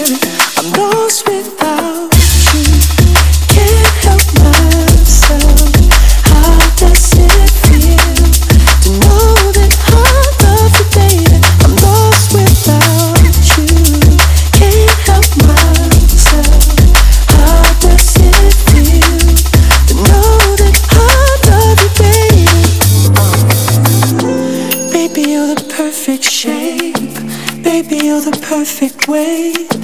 I'm lost without you. Can't help myself. How does it feel to know that I love you, baby? I'm lost without you. Can't help myself. How does it feel to know that I love you, baby? Baby, you're the perfect shape. Baby, you're the perfect way.